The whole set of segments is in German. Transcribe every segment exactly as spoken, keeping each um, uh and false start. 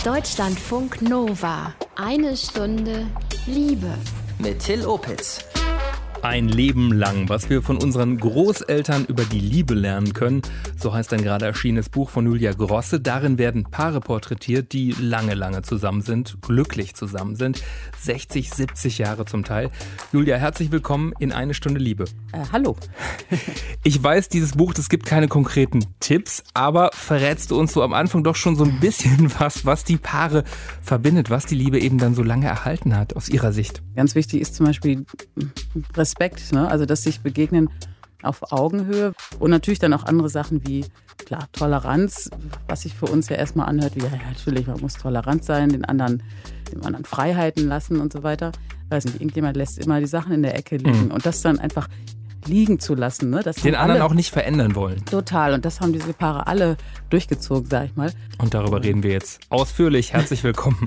Deutschlandfunk Nova. Eine Stunde Liebe. Mit Till Opitz. Ein Leben lang, was wir von unseren Großeltern über die Liebe lernen können. So heißt ein gerade erschienenes Buch von Julia Grosse. Darin werden Paare porträtiert, die lange, lange zusammen sind, glücklich zusammen sind. sechzig, siebzig Jahre zum Teil. Julia, herzlich willkommen in Eine Stunde Liebe. Äh, hallo. Ich weiß, dieses Buch, das gibt keine konkreten Tipps, aber verrätst du uns so am Anfang doch schon so ein bisschen was, was die Paare verbindet, was die Liebe eben dann so lange erhalten hat, aus ihrer Sicht? Ganz wichtig ist zum Beispiel Respekt, ne? Also dass sich begegnen auf Augenhöhe und natürlich dann auch andere Sachen wie, klar, Toleranz, was sich für uns ja erstmal anhört, wie, ja, natürlich, man muss tolerant sein, den anderen, dem anderen Freiheiten lassen und so weiter. Ich weiß nicht, irgendjemand lässt immer die Sachen in der Ecke liegen mhm. und das dann einfach liegen zu lassen. Ne? Das den anderen alle auch nicht verändern wollen. Total, und das haben diese Paare alle durchgezogen, sag ich mal. Und darüber reden wir jetzt ausführlich. Herzlich willkommen.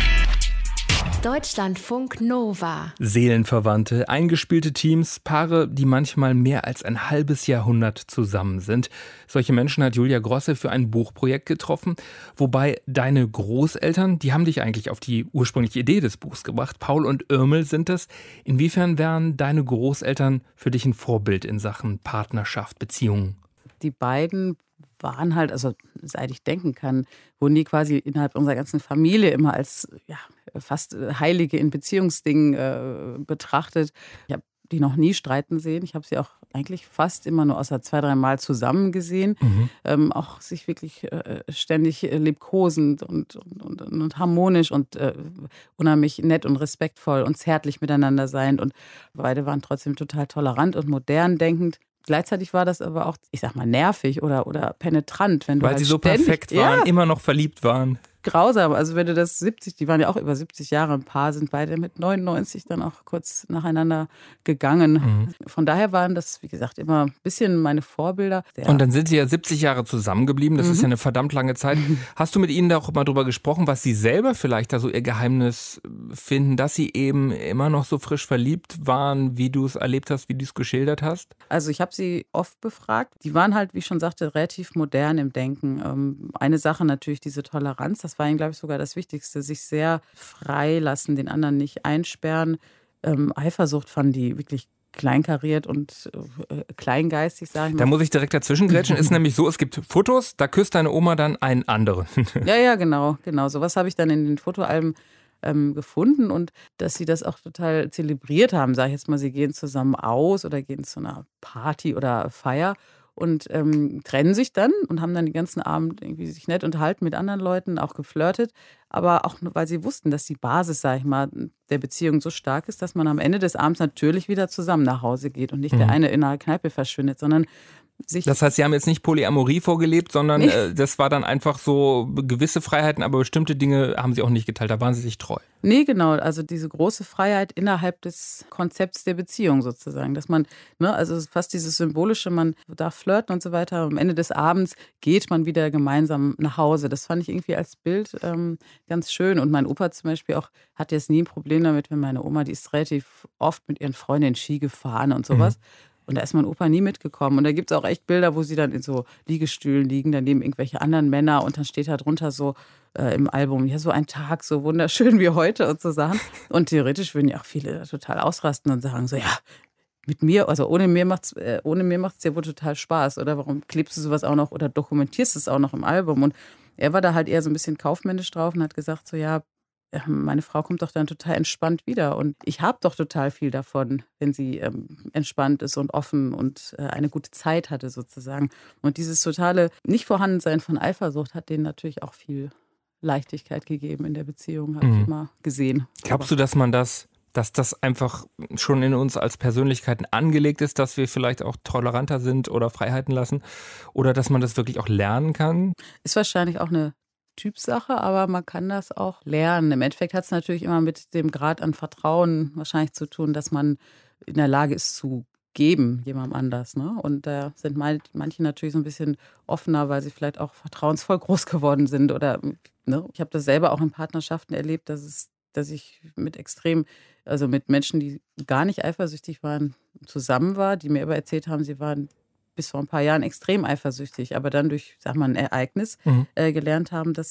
Deutschlandfunk Nova. Seelenverwandte, eingespielte Teams, Paare, die manchmal mehr als ein halbes Jahrhundert zusammen sind. Solche Menschen hat Julia Grosse für ein Buchprojekt getroffen. Wobei deine Großeltern, die haben dich eigentlich auf die ursprüngliche Idee des Buchs gebracht. Paul und Irmel sind es. Inwiefern wären deine Großeltern für dich ein Vorbild in Sachen Partnerschaft, Beziehungen? Die beiden waren halt, also seit ich denken kann, wurden die quasi innerhalb unserer ganzen Familie immer als ja, fast Heilige in Beziehungsdingen äh, betrachtet. Ich habe die noch nie streiten sehen. Ich habe sie auch eigentlich fast immer nur außer zwei, drei Mal zusammen gesehen. Mhm. Ähm, auch sich wirklich äh, ständig äh, liebkosend und, und, und, und harmonisch und äh, unheimlich nett und respektvoll und zärtlich miteinander sein. Und beide waren trotzdem total tolerant und modern denkend. Gleichzeitig war das aber auch, ich sag mal, nervig oder, oder penetrant. Wenn du Weil halt sie so ständig, perfekt waren, ja, immer noch verliebt waren. Grausam. Also wenn du das siebzig, die waren ja auch über siebzig Jahre ein Paar, sind beide mit neunundneunzig dann auch kurz nacheinander gegangen. Mhm. Von daher waren das, wie gesagt, immer ein bisschen meine Vorbilder. Ja. Und dann sind sie ja siebzig Jahre zusammengeblieben. Das mhm. ist ja eine verdammt lange Zeit. Mhm. Hast du mit ihnen da auch mal drüber gesprochen, was sie selber vielleicht da so ihr Geheimnis finden, dass sie eben immer noch so frisch verliebt waren, wie du es erlebt hast, wie du es geschildert hast? Also ich habe sie oft befragt. Die waren halt, wie ich schon sagte, relativ modern im Denken. Eine Sache natürlich diese Toleranz, das Das war ihnen, glaube ich, sogar das Wichtigste, sich sehr frei lassen, den anderen nicht einsperren. Ähm, Eifersucht fanden die wirklich kleinkariert und äh, kleingeistig, sage ich mal. Da muss ich direkt dazwischen grätschen. Ist nämlich so, es gibt Fotos, da küsst deine Oma dann einen anderen. Ja, ja, genau, genau. Sowas habe ich dann in den Fotoalben ähm, gefunden und dass sie das auch total zelebriert haben, sage ich jetzt mal, sie gehen zusammen aus oder gehen zu einer Party oder Feier und ähm, trennen sich dann und haben dann den ganzen Abend irgendwie sich nett unterhalten mit anderen Leuten, auch geflirtet. Aber auch nur, weil sie wussten, dass die Basis, sag ich mal, der Beziehung so stark ist, dass man am Ende des Abends natürlich wieder zusammen nach Hause geht und nicht mhm. der eine in einer Kneipe verschwindet, sondern sich... Das heißt, sie haben jetzt nicht Polyamorie vorgelebt, sondern nee. äh, das war dann einfach so gewisse Freiheiten, aber bestimmte Dinge haben sie auch nicht geteilt, da waren sie sich treu. Nee, genau, also diese große Freiheit innerhalb des Konzepts der Beziehung sozusagen, dass man, ne, also fast dieses Symbolische, man darf flirten und so weiter, am Ende des Abends geht man wieder gemeinsam nach Hause. Das fand ich irgendwie als Bild ähm, ganz schön und mein Opa zum Beispiel auch hat jetzt nie ein Problem damit, wenn meine Oma, die ist relativ oft mit ihren Freundinnen Ski gefahren und sowas. Mhm. Und da ist mein Opa nie mitgekommen. Und da gibt es auch echt Bilder, wo sie dann in so Liegestühlen liegen, daneben irgendwelche anderen Männer und dann steht da drunter so äh, im Album, ja, so ein Tag, so wunderschön wie heute und so Sachen. Und theoretisch würden ja auch viele total ausrasten und sagen so, ja, mit mir, also ohne mir macht's, äh, ohne mir macht's ja wohl total Spaß. Oder warum klebst du sowas auch noch oder dokumentierst es auch noch im Album? Und er war da halt eher so ein bisschen kaufmännisch drauf und hat gesagt so, ja, meine Frau kommt doch dann total entspannt wieder und ich habe doch total viel davon, wenn sie ähm, entspannt ist und offen und äh, eine gute Zeit hatte sozusagen. Und dieses totale Nicht-Vorhandensein von Eifersucht hat denen natürlich auch viel Leichtigkeit gegeben in der Beziehung, habe mhm. ich immer gesehen. Glaubst du, dass man das, dass das einfach schon in uns als Persönlichkeiten angelegt ist, dass wir vielleicht auch toleranter sind oder Freiheiten lassen oder dass man das wirklich auch lernen kann? Ist wahrscheinlich auch eine Typsache, aber man kann das auch lernen. Im Endeffekt hat es natürlich immer mit dem Grad an Vertrauen wahrscheinlich zu tun, dass man in der Lage ist zu geben, jemandem anders. Ne? Und da sind manche natürlich so ein bisschen offener, weil sie vielleicht auch vertrauensvoll groß geworden sind. Oder ne? Ich habe das selber auch in Partnerschaften erlebt, dass es, dass ich mit extrem, also mit Menschen, die gar nicht eifersüchtig waren, zusammen war, die mir aber erzählt haben, sie waren bis vor ein paar Jahren extrem eifersüchtig, aber dann durch, sag mal, ein Ereignis mhm. äh, gelernt haben, das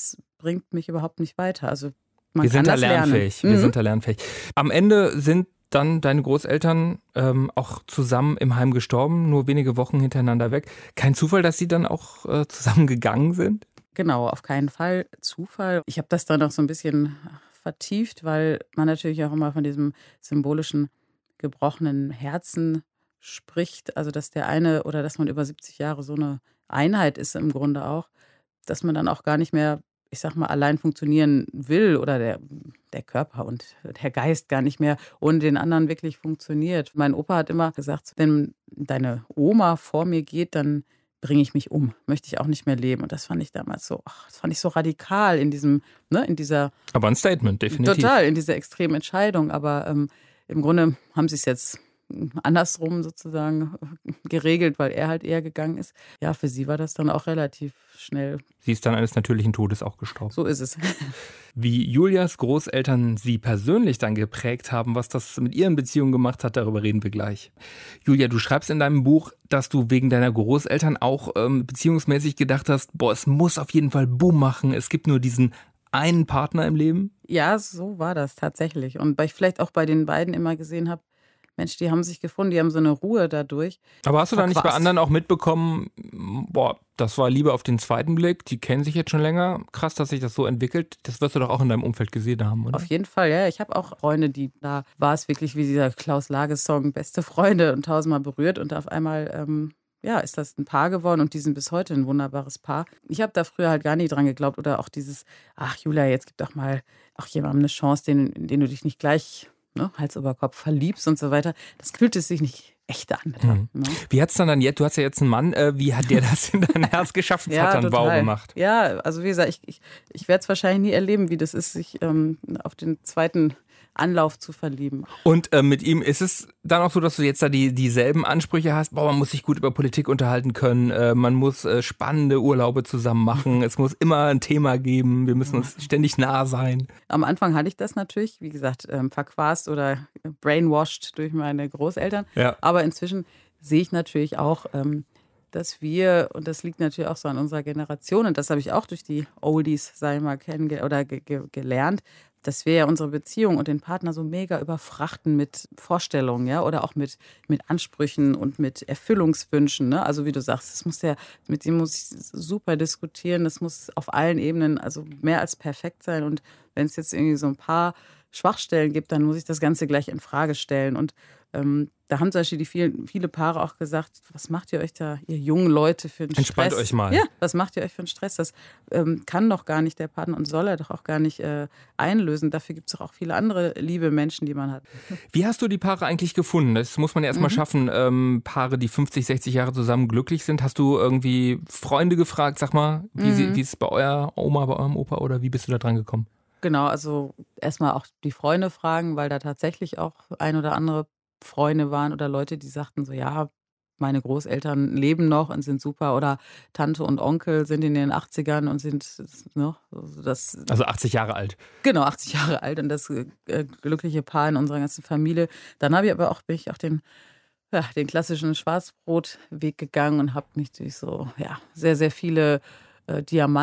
bringt mich überhaupt nicht weiter. Also man Wir kann sind da das lernen. lernfähig. Wir Mhm. sind da lernfähig. Am Ende sind dann deine Großeltern ähm, auch zusammen im Heim gestorben, nur wenige Wochen hintereinander weg. Kein Zufall, dass sie dann auch äh, zusammen gegangen sind? Genau, auf keinen Fall Zufall. Ich habe das dann noch so ein bisschen vertieft, weil man natürlich auch immer von diesem symbolischen gebrochenen Herzen spricht. Also dass der eine oder dass man über siebzig Jahre so eine Einheit ist im Grunde auch, dass man dann auch gar nicht mehr, ich sag mal, allein funktionieren will oder der, der Körper und der Geist gar nicht mehr ohne den anderen wirklich funktioniert. Mein Opa hat immer gesagt, wenn deine Oma vor mir geht, dann bringe ich mich um, möchte ich auch nicht mehr leben. Und das fand ich damals so, ach, das fand ich so radikal in diesem, ne, in dieser. Aber ein Statement, definitiv. Total, in dieser extremen Entscheidung. Aber ähm, im Grunde haben sie es jetzt andersrum sozusagen geregelt, weil er halt eher gegangen ist. Ja, für sie war das dann auch relativ schnell. Sie ist dann eines natürlichen Todes auch gestorben. So ist es. Wie Julias Großeltern sie persönlich dann geprägt haben, was das mit ihren Beziehungen gemacht hat, darüber reden wir gleich. Julia, du schreibst in deinem Buch, dass du wegen deiner Großeltern auch ähm, beziehungsmäßig gedacht hast, boah, es muss auf jeden Fall Boom machen, es gibt nur diesen einen Partner im Leben. Ja, so war das tatsächlich. Und weil ich vielleicht auch bei den beiden immer gesehen habe, Mensch, die haben sich gefunden, die haben so eine Ruhe dadurch. Aber hast du da nicht bei Verquast. anderen auch mitbekommen, boah, das war Liebe auf den zweiten Blick, die kennen sich jetzt schon länger, krass, dass sich das so entwickelt, das wirst du doch auch in deinem Umfeld gesehen haben, oder? Auf jeden Fall, ja. Ich habe auch Freunde, die, da war es wirklich wie dieser Klaus-Lage-Song, beste Freunde und tausendmal berührt und auf einmal, ähm, ja, ist das ein Paar geworden und die sind bis heute ein wunderbares Paar. Ich habe da früher halt gar nicht dran geglaubt oder auch dieses, ach Julia, jetzt gib doch mal auch jemandem eine Chance, den, den du dich nicht gleich Ne, Hals über Kopf verliebst und so weiter. Das fühlt es sich nicht echt an. Mhm. Ne? Wie hat's dann dann jetzt, du hast ja jetzt einen Mann, äh, wie hat der das in dein Herz geschafft? Das Ja, hat dann total. Wow gemacht. Ja, also wie gesagt, ich, ich, ich werde es wahrscheinlich nie erleben, wie das ist, sich ähm, auf den zweiten Anlauf zu verlieben. Und äh, mit ihm ist es dann auch so, dass du jetzt da die, dieselben Ansprüche hast, boah, man muss sich gut über Politik unterhalten können, äh, man muss äh, spannende Urlaube zusammen machen, es muss immer ein Thema geben, wir müssen uns ständig nah sein. Am Anfang hatte ich das natürlich, wie gesagt, ähm, verquast oder brainwashed durch meine Großeltern. Ja. Aber inzwischen sehe ich natürlich auch, ähm, dass wir, und das liegt natürlich auch so an unserer Generation, und das habe ich auch durch die Oldies, sag ich mal, kennengelernt oder ge ge gelernt, dass wir ja unsere Beziehung und den Partner so mega überfrachten mit Vorstellungen, ja, oder auch mit, mit Ansprüchen und mit Erfüllungswünschen, ne? Also wie du sagst, das muss der, mit dem muss ich super diskutieren, das muss auf allen Ebenen, also mehr als perfekt sein. Und wenn es jetzt irgendwie so ein paar Schwachstellen gibt, dann muss ich das Ganze gleich in Frage stellen. Und ähm, da haben zum Beispiel die vielen, viele Paare auch gesagt, was macht ihr euch da, ihr jungen Leute, für einen Entspannt Stress? euch mal. Ja, was macht ihr euch für einen Stress? Das ähm, kann doch gar nicht der Partner und soll er doch auch gar nicht äh, einlösen. Dafür gibt es doch auch viele andere liebe Menschen, die man hat. Wie hast du die Paare eigentlich gefunden? Das muss man ja erstmal mhm. schaffen, ähm, Paare, die fünfzig, sechzig Jahre zusammen glücklich sind. Hast du irgendwie Freunde gefragt, sag mal, wie, Mhm. sie, wie ist es bei eurer Oma, bei eurem Opa oder wie bist du da dran gekommen? Genau, also erstmal auch die Freunde fragen, weil da tatsächlich auch ein oder andere Freunde waren oder Leute, die sagten so, ja, meine Großeltern leben noch und sind super oder Tante und Onkel sind in den achtzigern und sind ne, das. Also achtzig Jahre alt. Genau, achtzig Jahre alt und das äh, glückliche Paar in unserer ganzen Familie. Dann habe ich aber auch, bin ich auch den, ja, den klassischen Schwarzbrotweg gegangen und habe mich durch so, ja, sehr, sehr viele äh,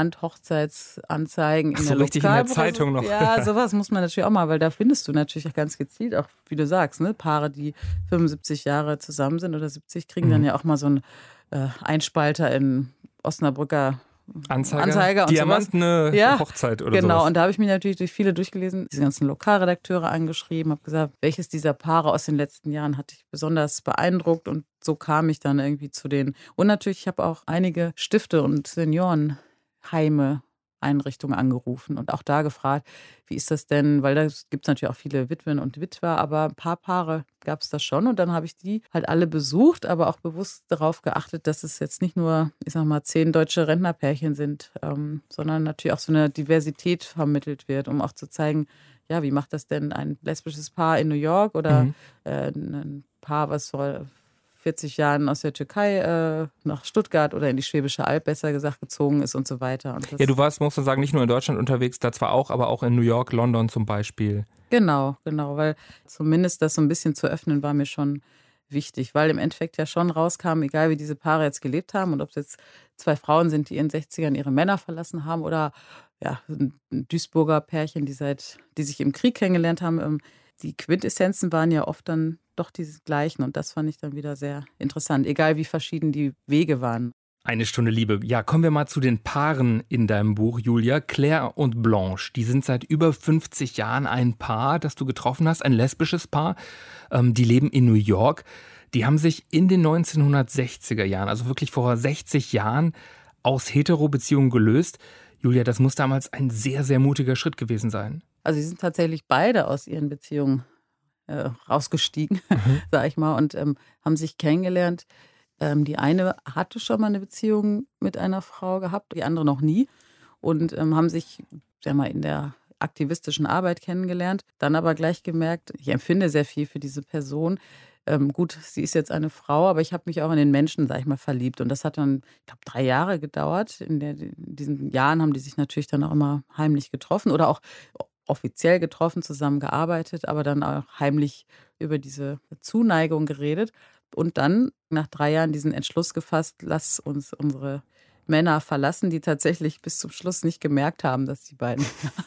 Diamant-Hochzeitsanzeigen Ach so, richtig in der Zeitung noch. Ja, sowas muss man natürlich auch mal, weil da findest du natürlich auch ganz gezielt, auch wie du sagst, ne, Paare, die fünfundsiebzig Jahre zusammen sind oder siebzig, kriegen mhm. dann ja auch mal so einen äh, Einspalter in Osnabrücker Anzeiger, Anzeiger und Diamantene ja, Hochzeit oder genau. sowas. Genau, und da habe ich mich natürlich durch viele durchgelesen, diese ganzen Lokalredakteure angeschrieben, habe gesagt, welches dieser Paare aus den letzten Jahren hat dich besonders beeindruckt und so kam ich dann irgendwie zu denen. Und natürlich, ich habe auch einige Stifte und Seniorenheime, Einrichtungen angerufen und auch da gefragt, wie ist das denn, weil da gibt es natürlich auch viele Witwen und Witwer, aber ein paar Paare gab es da schon und dann habe ich die halt alle besucht, aber auch bewusst darauf geachtet, dass es jetzt nicht nur, ich sag mal, zehn deutsche Rentnerpärchen sind, ähm, sondern natürlich auch so eine Diversität vermittelt wird, um auch zu zeigen, ja, wie macht das denn ein lesbisches Paar in New York oder mhm. äh, ein Paar, was vor vierzig Jahren aus der Türkei äh, nach Stuttgart oder in die Schwäbische Alb, besser gesagt, gezogen ist und so weiter. Und das ja, du warst, muss man sagen, nicht nur in Deutschland unterwegs, da zwar auch, aber auch in New York, London zum Beispiel. Genau, genau, weil zumindest das so ein bisschen zu öffnen, war mir schon wichtig, weil im Endeffekt ja schon rauskam, egal wie diese Paare jetzt gelebt haben und ob es jetzt zwei Frauen sind, die in den sechzigern ihre Männer verlassen haben oder ja, ein Duisburger Pärchen, die seit, die sich im Krieg kennengelernt haben. Die Quintessenzen waren ja oft dann doch die gleichen und das fand ich dann wieder sehr interessant, egal wie verschieden die Wege waren. Eine Stunde Liebe. Ja, kommen wir mal zu den Paaren in deinem Buch, Julia. Claire und Blanche, die sind seit über fünfzig Jahren ein Paar, das du getroffen hast, ein lesbisches Paar. Ähm, die leben in New York. Die haben sich in den neunzehnhundertsechziger Jahren, also wirklich vor sechzig Jahren, aus Hetero-Beziehungen gelöst. Julia, das muss damals ein sehr, sehr mutiger Schritt gewesen sein. Also sie sind tatsächlich beide aus ihren Beziehungen äh, rausgestiegen, mhm. sag ich mal, und ähm, haben sich kennengelernt. Ähm, die eine hatte schon mal eine Beziehung mit einer Frau gehabt, die andere noch nie. Und ähm, haben sich, sag mal, in der aktivistischen Arbeit kennengelernt. Dann aber gleich gemerkt, ich empfinde sehr viel für diese Person. Ähm, gut, sie ist jetzt eine Frau, aber ich habe mich auch in den Menschen, sag ich mal, verliebt. Und das hat dann, ich glaube, drei Jahre gedauert. In, der, in diesen Jahren haben die sich natürlich dann auch immer heimlich getroffen oder auch offiziell getroffen, zusammen gearbeitet, aber dann auch heimlich über diese Zuneigung geredet. Und dann nach drei Jahren diesen Entschluss gefasst, lass uns unsere Männer verlassen, die tatsächlich bis zum Schluss nicht gemerkt haben, dass die beiden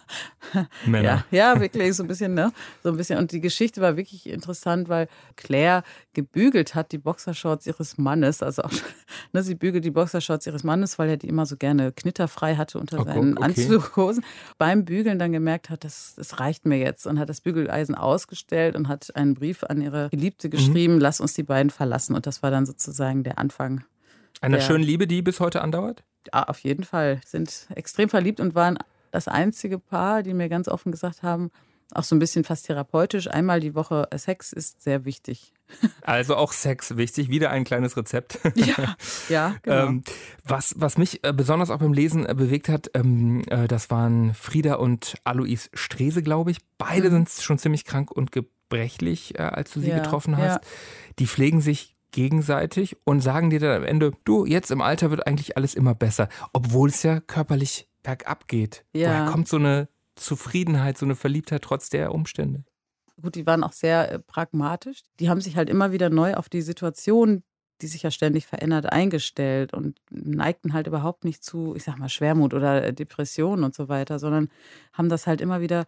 Männer. Ja, ja, wirklich so ein bisschen, ne? So ein bisschen. Und die Geschichte war wirklich interessant, weil Claire gebügelt hat die Boxershorts ihres Mannes. Also auch, ne, sie bügelt die Boxershorts ihres Mannes, weil er die immer so gerne knitterfrei hatte unter oh, seinen okay. Anzughosen. Beim Bügeln dann gemerkt hat, das, das reicht mir jetzt und hat das Bügeleisen ausgestellt und hat einen Brief an ihre Geliebte geschrieben, mhm. lass uns die beiden verlassen. Und das war dann sozusagen der Anfang. Einer der, schönen Liebe, die bis heute andauert? Ja, auf jeden Fall. Sind extrem verliebt und waren das einzige Paar, die mir ganz offen gesagt haben, auch so ein bisschen fast therapeutisch, einmal die Woche Sex ist sehr wichtig. Also auch Sex wichtig, wieder ein kleines Rezept. Ja, ja genau. ähm, was, was mich äh, besonders auch beim Lesen äh, bewegt hat, ähm, äh, das waren Frieda und Alois Strese, glaube ich. Beide mhm. sind schon ziemlich krank und gebrechlich, äh, als du sie ja, getroffen hast. Ja. Die pflegen sich gegenseitig und sagen dir dann am Ende, du, jetzt im Alter wird eigentlich alles immer besser, obwohl es ja körperlich bergab geht. Ja. Woher kommt so eine Zufriedenheit, so eine Verliebtheit trotz der Umstände? Gut, die waren auch sehr äh, pragmatisch. Die haben sich halt immer wieder neu auf die Situation, die sich ja ständig verändert, eingestellt und neigten halt überhaupt nicht zu, ich sag mal, Schwermut oder Depression und so weiter, sondern haben das halt immer wieder,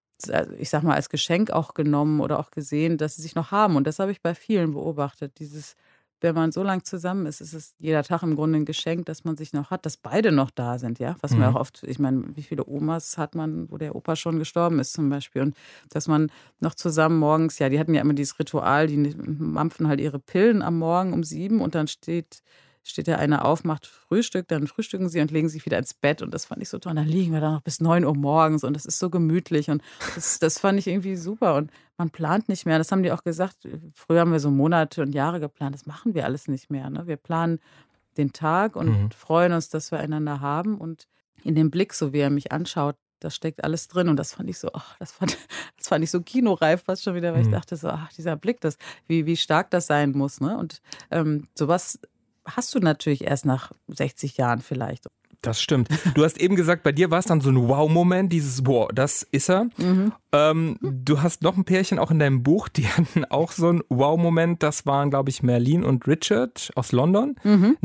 ich sag mal, als Geschenk auch genommen oder auch gesehen, dass sie sich noch haben. Und das habe ich bei vielen beobachtet. Dieses, wenn man so lang zusammen ist, ist es jeder Tag im Grunde ein Geschenk, dass man sich noch hat, dass beide noch da sind, ja. Was mhm. man auch oft, ich meine, wie viele Omas hat man, wo der Opa schon gestorben ist zum Beispiel. Und dass man noch zusammen morgens, ja, die hatten ja immer dieses Ritual, die mampfen halt ihre Pillen am Morgen um sieben und dann steht steht der eine auf, macht Frühstück, dann frühstücken sie und legen sich wieder ins Bett. Und das fand ich so toll. Und dann liegen wir da noch bis neun Uhr morgens und das ist so gemütlich. Und das, das fand ich irgendwie super. Und man plant nicht mehr. Das haben die auch gesagt. Früher haben wir so Monate und Jahre geplant. Das machen wir alles nicht mehr. Ne? Wir planen den Tag und mhm. freuen uns, dass wir einander haben. Und in dem Blick, so wie er mich anschaut, da steckt alles drin. Und das fand ich so, ach, das fand, das fand ich so kinoreif fast schon wieder, weil mhm. ich dachte so, ach, dieser Blick, das, wie, wie stark das sein muss. Ne? Und ähm, sowas hast du natürlich erst nach sechzig Jahren vielleicht. Das stimmt. Du hast eben gesagt, bei dir war es dann so ein Wow-Moment, dieses Wow, das ist er. Mhm. Ähm, du hast noch ein Pärchen auch in deinem Buch, die hatten auch so einen Wow-Moment. Das waren, glaube ich, Merlin und Richard aus London. Mhm.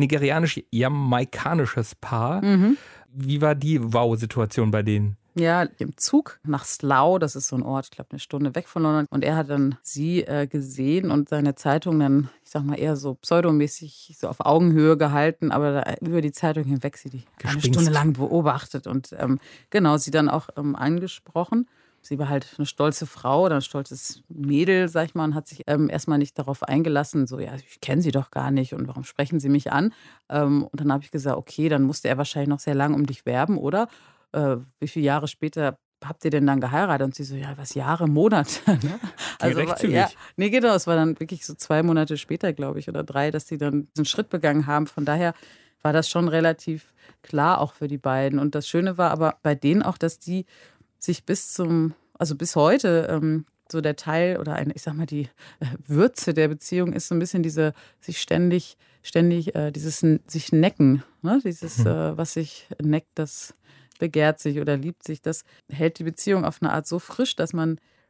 Nigerianisch-jamaikanisches Paar. Mhm. Wie war die Wow-Situation bei denen? Ja, im Zug nach Slough, das ist so ein Ort, ich glaube eine Stunde weg von London. Und er hat dann sie äh, gesehen und seine Zeitung dann, ich sag mal eher so pseudomäßig so auf Augenhöhe gehalten, aber da, über die Zeitung hinweg sie die Gespinst. eine Stunde lang beobachtet und ähm, genau, sie dann auch ähm, angesprochen. Sie war halt eine stolze Frau oder ein stolzes Mädel, sag ich mal, und hat sich ähm, erstmal nicht darauf eingelassen, so, ja, ich kenne sie doch gar nicht und warum sprechen Sie mich an? Ähm, und dann habe ich gesagt, okay, dann musste er wahrscheinlich noch sehr lang um dich werben, oder? Äh, wie viele Jahre später habt ihr denn dann geheiratet? Und sie so, ja, was, Jahre, Monate. Ne? Also, recht zügig. Ja, nee, genau, es war dann wirklich so zwei Monate später, glaube ich, oder drei, dass sie dann diesen Schritt begangen haben. Von daher war das schon relativ klar auch für die beiden. Und das Schöne war aber bei denen auch, dass die sich bis zum, also bis heute, ähm, so der Teil oder eine, ich sag mal, die äh, Würze der Beziehung ist so ein bisschen diese, sich ständig, ständig äh, dieses n- sich necken, ne? Dieses, mhm. äh, was sich neckt, das begehrt sich oder liebt sich, das hält die Beziehung auf eine Art so frisch, dass man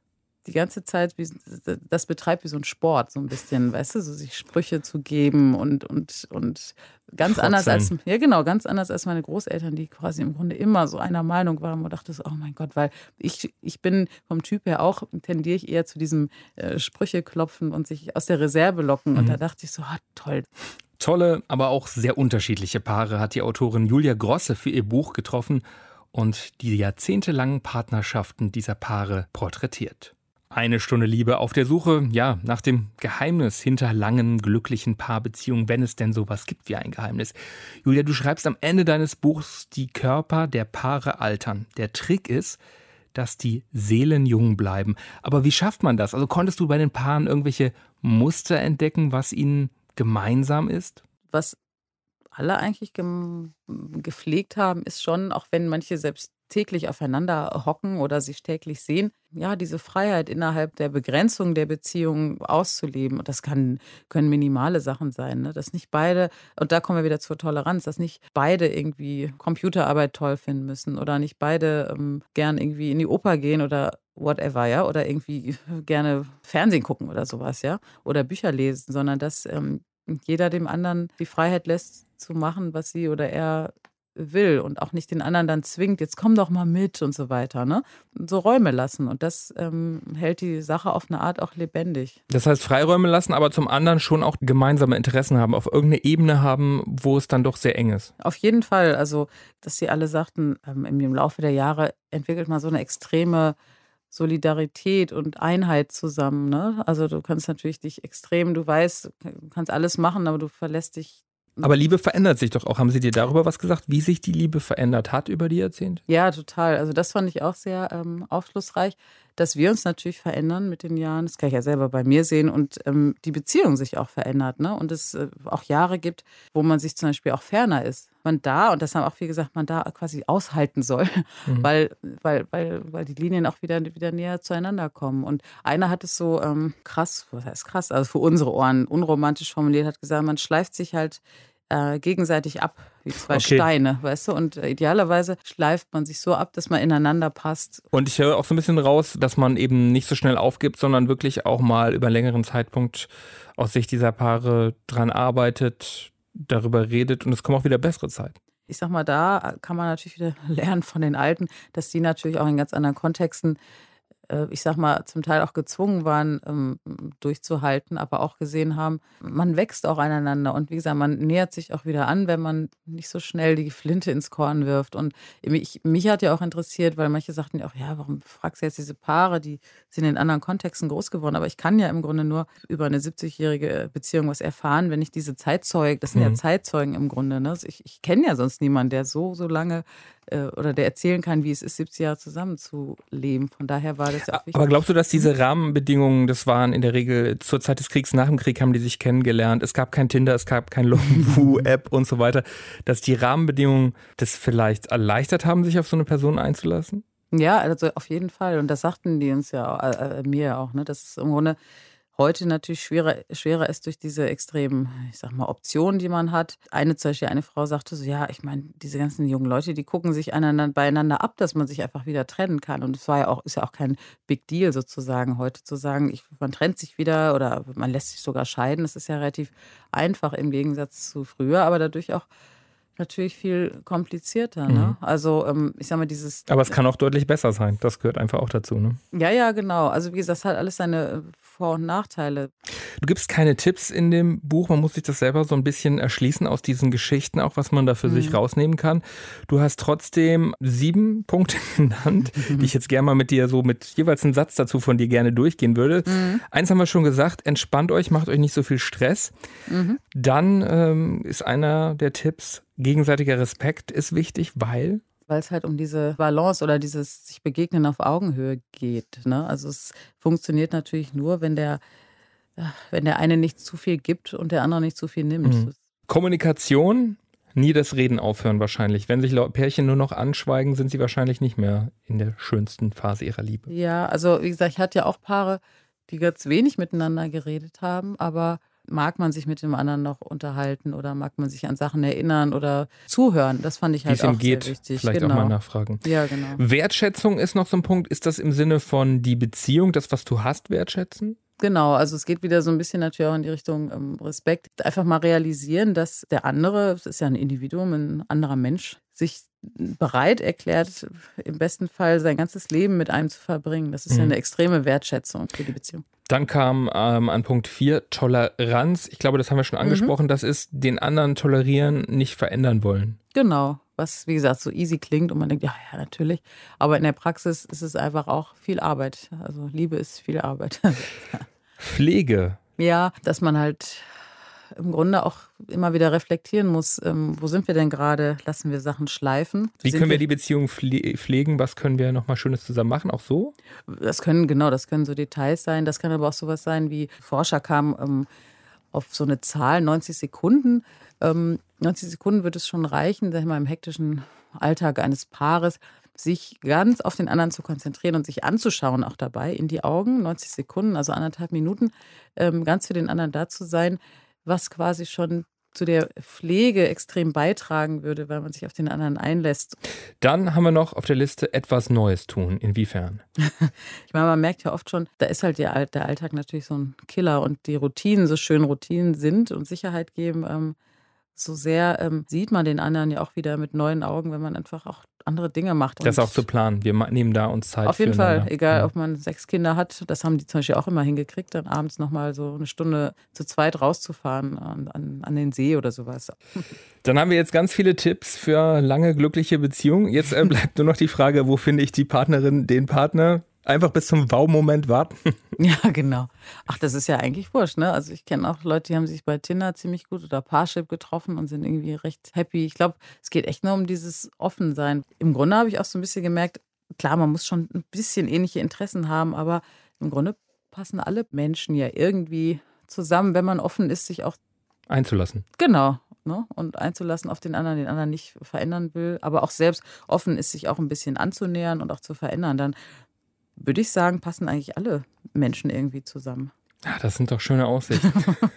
die ganze Zeit wie, das betreibt wie so ein Sport, so ein bisschen, weißt du, so sich Sprüche zu geben und, und, und ganz Frotzeln. anders als, ja genau, ganz anders als meine Großeltern, die quasi im Grunde immer so einer Meinung waren. Man dachte so, oh mein Gott, weil ich, ich bin vom Typ her auch, tendiere ich eher zu diesem äh, Sprüche klopfen und sich aus der Reserve locken. Und Mhm. da dachte ich so, ah, toll. Tolle, aber auch sehr unterschiedliche Paare hat die Autorin Julia Grosse für ihr Buch getroffen und die jahrzehntelangen Partnerschaften dieser Paare porträtiert. Eine Stunde Liebe auf der Suche, ja, nach dem Geheimnis hinter langen, glücklichen Paarbeziehungen, wenn es denn sowas gibt wie ein Geheimnis. Julia, du schreibst am Ende deines Buchs, die Körper der Paare altern. Der Trick ist, dass die Seelen jung bleiben. Aber wie schafft man das? Also konntest du bei den Paaren irgendwelche Muster entdecken, was ihnen gemeinsam ist? Was alle eigentlich gem- gepflegt haben, ist schon, auch wenn manche selbst täglich aufeinander hocken oder sich täglich sehen, ja, diese Freiheit innerhalb der Begrenzung der Beziehung auszuleben. Und das kann, können minimale Sachen sein, ne? Dass nicht beide, und da kommen wir wieder zur Toleranz, dass nicht beide irgendwie Computerarbeit toll finden müssen oder nicht beide ähm, gern irgendwie in die Oper gehen oder whatever, ja, oder irgendwie gerne Fernsehen gucken oder sowas, ja, oder Bücher lesen, sondern dass ähm, jeder dem anderen die Freiheit lässt, zu machen, was sie oder er will und auch nicht den anderen dann zwingt, jetzt komm doch mal mit und so weiter, ne? Und so Räume lassen und das ähm, hält die Sache auf eine Art auch lebendig. Das heißt Freiräume lassen, aber zum anderen schon auch gemeinsame Interessen haben, auf irgendeine Ebene haben, wo es dann doch sehr eng ist. Auf jeden Fall, also dass sie alle sagten, ähm, im Laufe der Jahre entwickelt man so eine extreme Solidarität und Einheit zusammen, ne? Also du kannst natürlich dich extrem, du weißt, du kannst alles machen, aber du verlässt dich. Aber Liebe verändert sich doch auch. Haben Sie dir darüber was gesagt, wie sich die Liebe verändert hat über die Jahrzehnte? Ja, total. Also das fand ich auch sehr ähm, aufschlussreich, dass wir uns natürlich verändern mit den Jahren. Das kann ich ja selber bei mir sehen und ähm, die Beziehung sich auch verändert, ne? Und es äh, auch Jahre gibt, wo man sich zum Beispiel auch ferner ist. Man da, und das haben auch viele gesagt, man da quasi aushalten soll, Mhm. weil, weil, weil, weil die Linien auch wieder, wieder näher zueinander kommen. Und einer hat es so ähm, krass, was heißt krass, also für unsere Ohren unromantisch formuliert, hat gesagt, man schleift sich halt äh, gegenseitig ab, wie zwei Okay. Steine, weißt du? Und äh, idealerweise schleift man sich so ab, dass man ineinander passt. Und ich höre auch so ein bisschen raus, dass man eben nicht so schnell aufgibt, sondern wirklich auch mal über einen längeren Zeitpunkt aus Sicht dieser Paare dran arbeitet, darüber redet und es kommen auch wieder bessere Zeiten. Ich sag mal, da kann man natürlich wieder lernen von den Alten, dass die natürlich auch in ganz anderen Kontexten, äh, ich sag mal, zum Teil auch gezwungen waren, ähm, durchzuhalten, aber auch gesehen haben, man wächst auch aneinander. Und wie gesagt, man nähert sich auch wieder an, wenn man nicht so schnell die Flinte ins Korn wirft. Und mich, mich hat ja auch interessiert, weil manche sagten ja auch, ja, warum fragst du jetzt diese Paare, die sind in anderen Kontexten groß geworden. Aber ich kann ja im Grunde nur über eine siebzigjährige Beziehung was erfahren, wenn ich diese Zeitzeugen, das sind ja Mhm. Zeitzeugen im Grunde, ne? Ich, ich kenne ja sonst niemanden, der so, so lange äh, oder der erzählen kann, wie es ist, siebzig Jahre zusammenzuleben. Von daher war das ja auch wichtig. Aber glaubst du, dass diese Rahmenbedingungen, das waren in der Regel zur Zeit des Kriegs, nach dem Krieg haben die sich kennengelernt, es gab kein Tinder, es gab kein Lovoo-App und so weiter, dass die Rahmenbedingungen das vielleicht erleichtert haben, sich auf so eine Person einzulassen? Ja, also auf jeden Fall. Und das sagten die uns ja, äh, äh, mir ja auch, ne? Dass es im Grunde heute natürlich schwerer, schwerer ist durch diese extremen, ich sag mal, Optionen, die man hat. Eine zum Beispiel, eine Frau sagte so, ja, ich meine, diese ganzen jungen Leute, die gucken sich einander, beieinander ab, dass man sich einfach wieder trennen kann. Und es war ja auch, ist ja auch kein Big Deal sozusagen, heute zu sagen, ich, man trennt sich wieder oder man lässt sich sogar scheiden. Das ist ja relativ einfach im Gegensatz zu früher, aber dadurch auch natürlich viel komplizierter. Ne? Mhm. Also ähm, ich sag mal, dieses... Aber es kann auch deutlich besser sein, das gehört einfach auch dazu, ne? Ja, ja, genau. Also wie gesagt, es hat alles seine Vor- und Nachteile. Du gibst keine Tipps in dem Buch, man muss sich das selber so ein bisschen erschließen aus diesen Geschichten, auch was man da für Mhm. sich rausnehmen kann. Du hast trotzdem sieben Punkte genannt, die ich jetzt gerne mal mit dir so mit jeweils einen Satz dazu von dir gerne durchgehen würde. Mhm. Eins haben wir schon gesagt, entspannt euch, macht euch nicht so viel Stress. Mhm. Dann ähm, ist einer der Tipps, gegenseitiger Respekt ist wichtig, weil... Weil es halt um diese Balance oder dieses sich begegnen auf Augenhöhe geht. Ne? Also es funktioniert natürlich nur, wenn der, wenn der eine nicht zu viel gibt und der andere nicht zu viel nimmt. Mhm. Kommunikation, nie das Reden aufhören wahrscheinlich. Wenn sich Leu- Pärchen nur noch anschweigen, sind sie wahrscheinlich nicht mehr in der schönsten Phase ihrer Liebe. Ja, also wie gesagt, ich hatte ja auch Paare, die ganz wenig miteinander geredet haben, aber mag man sich mit dem anderen noch unterhalten oder mag man sich an Sachen erinnern oder zuhören. Das fand ich halt auch geht, sehr wichtig. Vielleicht genau. auch mal nachfragen. Ja, genau. Wertschätzung ist noch so ein Punkt. Ist das im Sinne von die Beziehung, das, was du hast, wertschätzen? Genau, also es geht wieder so ein bisschen natürlich auch in die Richtung ähm, Respekt. Einfach mal realisieren, dass der andere, das ist ja ein Individuum, ein anderer Mensch, sich bereit erklärt, im besten Fall sein ganzes Leben mit einem zu verbringen. Das ist mhm. ja eine extreme Wertschätzung für die Beziehung. Dann kam ähm, an Punkt vier Toleranz. Ich glaube, das haben wir schon angesprochen. Mhm. Das ist den anderen tolerieren, nicht verändern wollen. Genau, was wie gesagt so easy klingt und man denkt, ja, ja, natürlich. Aber in der Praxis ist es einfach auch viel Arbeit. Also Liebe ist viel Arbeit. Pflege. Ja, dass man halt im Grunde auch immer wieder reflektieren muss, ähm, wo sind wir denn gerade? Lassen wir Sachen schleifen? Wie können wir die Beziehung pflegen? Was können wir nochmal Schönes zusammen machen? Auch so? Das können, genau, das können so Details sein. Das kann aber auch sowas sein wie, Forscher kamen ähm, auf so eine Zahl, neunzig Sekunden. Ähm, neunzig Sekunden wird es schon reichen, sag ich mal, im hektischen Alltag eines Paares, sich ganz auf den anderen zu konzentrieren und sich anzuschauen, auch dabei in die Augen. neunzig Sekunden, also anderthalb Minuten, ähm, ganz für den anderen da zu sein, was quasi schon zu der Pflege extrem beitragen würde, weil man sich auf den anderen einlässt. Dann haben wir noch auf der Liste etwas Neues tun. Inwiefern? Ich meine, man merkt ja oft schon, da ist halt der Alltag natürlich so ein Killer und die Routinen, so schön Routinen sind und Sicherheit geben, ähm, so sehr ähm, sieht man den anderen ja auch wieder mit neuen Augen, wenn man einfach auch andere Dinge macht. Und das ist auch zu planen. Wir nehmen da uns Zeit. Auf jeden Fall, egal ja. ob man sechs Kinder hat, das haben die zum Beispiel auch immer hingekriegt, dann abends nochmal so eine Stunde zu zweit rauszufahren an, an, an den See oder sowas. Dann haben wir jetzt ganz viele Tipps für lange, glückliche Beziehungen. Jetzt äh, bleibt nur noch die Frage, wo finde ich die Partnerin, den Partner? Einfach bis zum Wow-Moment warten. Ja, genau. Ach, das ist ja eigentlich wurscht, ne? Also ich kenne auch Leute, die haben sich bei Tinder ziemlich gut oder Parship getroffen und sind irgendwie recht happy. Ich glaube, es geht echt nur um dieses Offensein. Im Grunde habe ich auch so ein bisschen gemerkt, klar, man muss schon ein bisschen ähnliche Interessen haben, aber im Grunde passen alle Menschen ja irgendwie zusammen, wenn man offen ist, sich auch einzulassen. Genau. Ne? Und einzulassen auf den anderen, den anderen nicht verändern will, aber auch selbst offen ist, sich auch ein bisschen anzunähern und auch zu verändern, dann würde ich sagen, passen eigentlich alle Menschen irgendwie zusammen. Ja, das sind doch schöne Aussichten.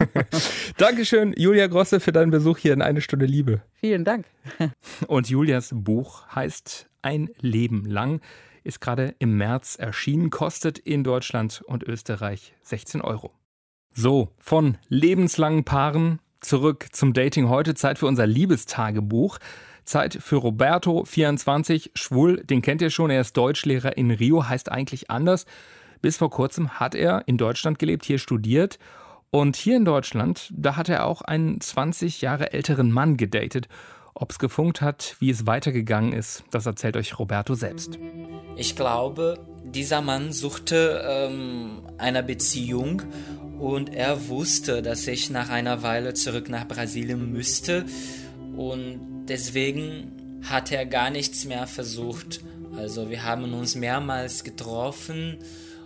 Dankeschön, Julia Grosse, für deinen Besuch hier in Eine Stunde Liebe. Vielen Dank. Und Julias Buch heißt Ein Leben lang, ist gerade im März erschienen, kostet in Deutschland und Österreich sechzehn Euro. So, von lebenslangen Paaren zurück zum Dating heute. Zeit für unser Liebestagebuch. Zeit für Roberto, vierundzwanzig, schwul, den kennt ihr schon, er ist Deutschlehrer in Rio, heißt eigentlich anders. Bis vor kurzem hat er in Deutschland gelebt, hier studiert. Und hier in Deutschland, da hat er auch einen zwanzig Jahre älteren Mann gedatet. Ob es gefunkt hat, wie es weitergegangen ist, das erzählt euch Roberto selbst. Ich glaube, dieser Mann suchte ähm, eine Beziehung und er wusste, dass ich nach einer Weile zurück nach Brasilien müsste. Und deswegen hat er gar nichts mehr versucht. Also wir haben uns mehrmals getroffen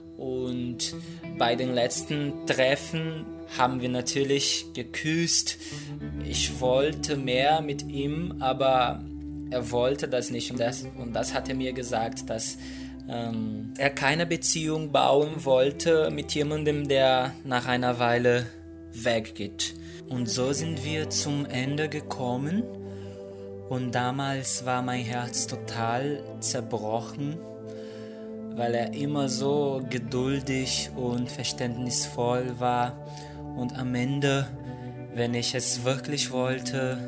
und bei den letzten Treffen haben wir natürlich geküsst. Ich wollte mehr mit ihm, aber er wollte das nicht. Und das, und das hat er mir gesagt, dass ähm, er keine Beziehung bauen wollte mit jemandem, der nach einer Weile weggeht. Und so sind wir zum Ende gekommen und damals war mein Herz total zerbrochen, weil er immer so geduldig und verständnisvoll war und am Ende, wenn ich es wirklich wollte,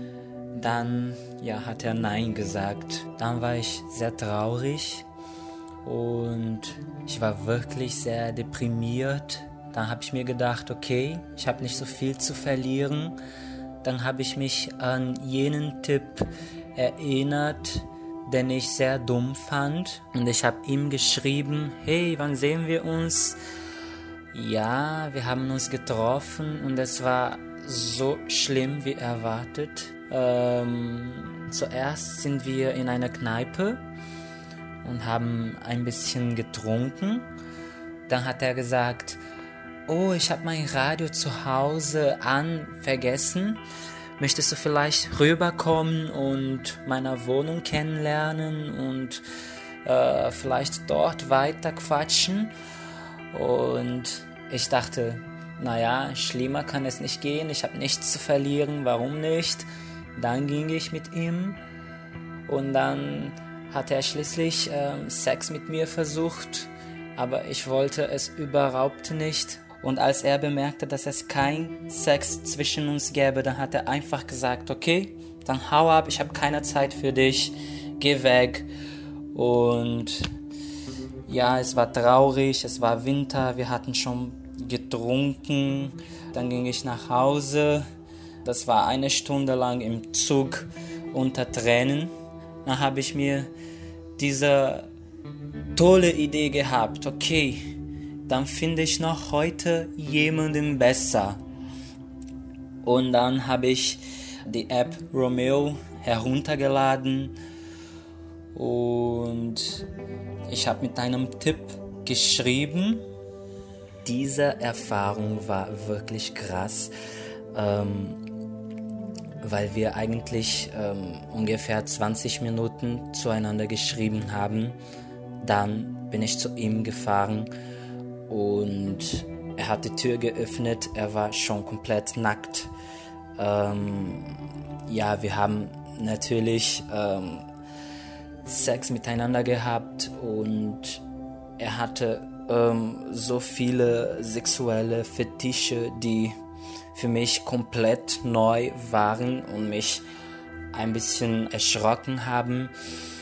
dann ja, hat er Nein gesagt. Dann war ich sehr traurig und ich war wirklich sehr deprimiert. Dann habe ich mir gedacht, okay, ich habe nicht so viel zu verlieren. Dann habe ich mich an jenen Tipp erinnert, den ich sehr dumm fand. Und ich habe ihm geschrieben, hey, wann sehen wir uns? Ja, wir haben uns getroffen und es war so schlimm wie erwartet. Ähm, zuerst sind wir in einer Kneipe und haben ein bisschen getrunken. Dann hat er gesagt, oh, ich habe mein Radio zu Hause an vergessen. Möchtest du vielleicht rüberkommen und meine Wohnung kennenlernen und äh, vielleicht dort weiter quatschen? Und ich dachte, naja, schlimmer kann es nicht gehen, ich habe nichts zu verlieren, warum nicht? Dann ging ich mit ihm und dann hat er schließlich äh, Sex mit mir versucht, aber ich wollte es überhaupt nicht. Und als er bemerkte, dass es kein Sex zwischen uns gäbe, dann hat er einfach gesagt, okay, dann hau ab, ich habe keine Zeit für dich, geh weg. Und ja, es war traurig, es war Winter, wir hatten schon getrunken, dann ging ich nach Hause. Das war eine Stunde lang im Zug unter Tränen. Dann habe ich mir diese tolle Idee gehabt, okay, dann finde ich noch heute jemanden besser. Und dann habe ich die App Romeo heruntergeladen und ich habe mit einem Tipp geschrieben. Diese Erfahrung war wirklich krass, ähm, weil wir eigentlich ähm, ungefähr zwanzig Minuten zueinander geschrieben haben. Dann bin ich zu ihm gefahren und er hat die Tür geöffnet, er war schon komplett nackt. Ähm, ja, wir haben natürlich ähm, Sex miteinander gehabt und er hatte ähm, so viele sexuelle Fetische, die für mich komplett neu waren und mich ein bisschen erschrocken haben.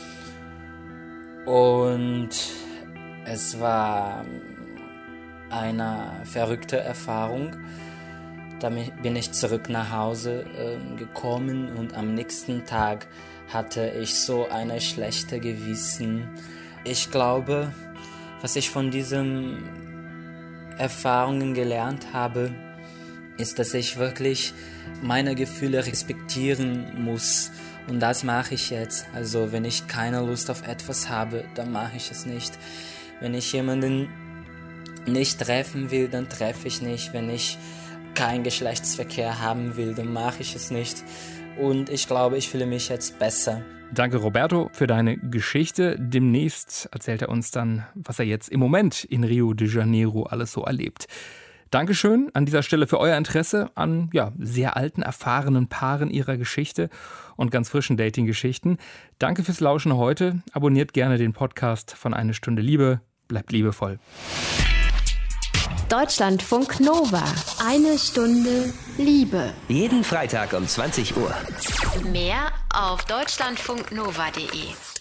Und es war eine verrückte Erfahrung. Dann bin ich zurück nach Hause äh, gekommen und am nächsten Tag hatte ich so eine schlechte Gewissen. Ich glaube, was ich von diesen Erfahrungen gelernt habe, ist, dass ich wirklich meine Gefühle respektieren muss. Und das mache ich jetzt. Also wenn ich keine Lust auf etwas habe, dann mache ich es nicht. Wenn ich jemanden nicht treffen will, dann treffe ich nicht. Wenn ich keinen Geschlechtsverkehr haben will, dann mache ich es nicht. Und ich glaube, ich fühle mich jetzt besser. Danke, Roberto, für deine Geschichte. Demnächst erzählt er uns dann, was er jetzt im Moment in Rio de Janeiro alles so erlebt. Dankeschön an dieser Stelle für euer Interesse an ja, sehr alten, erfahrenen Paaren ihrer Geschichte und ganz frischen Dating-Geschichten. Danke fürs Lauschen heute. Abonniert gerne den Podcast von Eine Stunde Liebe. Bleibt liebevoll. Deutschlandfunk Nova. Eine Stunde Liebe. Jeden Freitag um zwanzig Uhr. Mehr auf deutschlandfunknova punkt de.